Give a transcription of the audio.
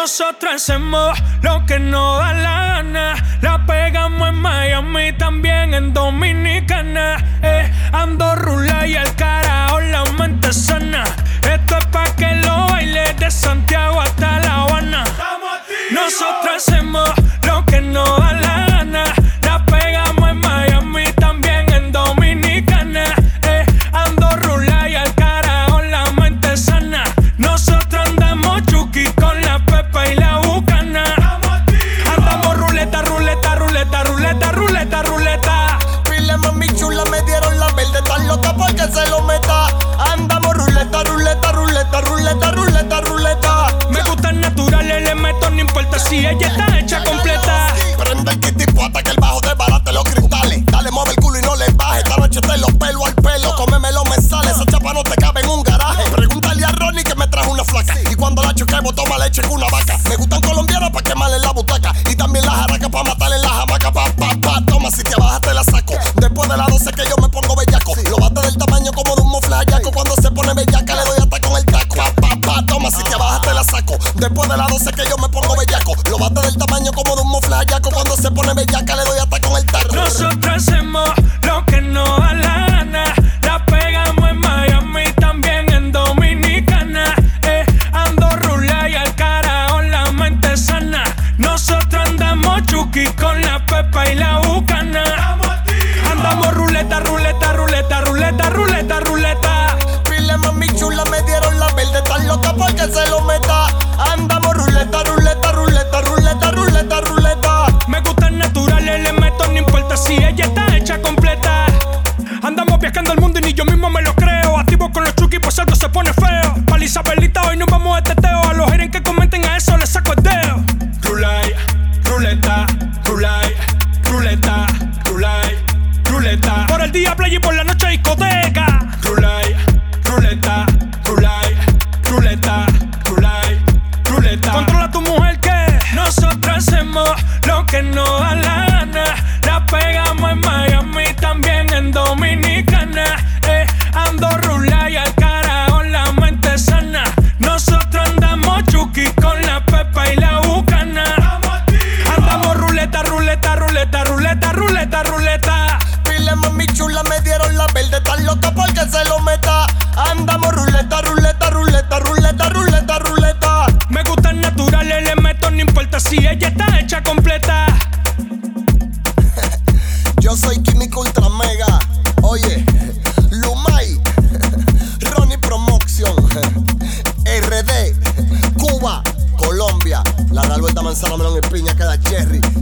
Nosotros hacemos lo que nos da la gana. La pegamos en Miami, también en Dominicana. Ando rula y al carajo la mente sana. Esto es pa' que lo bailes de Santiago hasta La Habana. Nosotros hacemos lo que nos da la gana. La pegamos en Miami, también en Dominicana. Ando rula y al carajo la mente sana. Nosotros andamos chuki con la pepa y la bucana. Andamos ruleta, ruleta, ruleta, ruleta, ruleta, ruleta. Pile mami chula, me dieron la verde, tan loca porque se lo meta. Andamos ruleta, ruleta, ruleta, ruleta, ruleta, ruleta. Me gustan naturales, le meto, no importa si ella está hecha completa. Prende el kit y hasta que el bajo desbarate los cristales. Dale, mueve el culo y no le baje. Esta noche te los pelo al pelo. Cómemelo, me sale. Esa chapa no te cabe en un garaje. Pregúntale a Ronnie que me trajo una flaca. Y cuando la choquemos, toma leche con una vaca. Me gustan colombianas pa' quemarle la butaca. Y también las jaracas pa' matarle la jamaca. Toma, si te bajas te la saco. Después de las 12 que yo me pongo bellaco. Lo bate del tamaño como de un mofle hallaco. Cuando se pone bellaca le doy hasta con el taco. Toma, si te bajas te la saco. Después de las 12 que yo me pongo bellaco. Lo bate del tamaño como de un mofle hallaco. Cuando se pone bellaca le doy hasta con el taco. Nosotros hacemos lo que nos da la gana. La pegamos en Miami, también en Dominicana. Ando rula y al carajo la mente sana. Nosotros andamos chuki con la pepa y la bucana. Andamos ruleta, ruleta, ruleta, ruleta, ruleta, ruleta. Pile mami chula, me dieron la verde, tan loca porque se lo meta. Andamos ruleta, ruleta, ruleta, ruleta, ruleta, ruleta. Me gustan naturales, le meto, no importa si ella está hecha completa. Andamos viajando el mundo y ni yo mismo me lo creo. Activo con los chuki, pues algo se pone feo. Pali Isabelita, hoy nos vamos de teteo. A los haters que comenten a eso les saco el dedo. Rulay, ruleta, rulay, ruleta, rulay, ruleta. Por el día play y por la noche discoteca. Rulay, ruleta, rulay, ruleta, rulay, ruleta. Controla a tu mujer que nosotros hacemos lo que nos da la gana. La pegamos en Miami, también en Dominicana. Ando rula y al carajo la mente sana. Nosotros andamos chuki con la pepa y la bucana. Andamos ruleta, ruleta, ruleta, ruleta, ruleta, ruleta. Pile mami chula, me dieron la verde, tan loca porque se lo meta. Andamos ruleta, ruleta, ruleta, ruleta, ruleta, ruleta. Me gustan naturales, le meto, no importa si ella está hecha completa. Yo soy Químico Ultra Mega. Oye, Lumay, Ronnie Promotion, RD, Cuba, Colombia. La Alberta Manzana, melón y piña, queda cherry.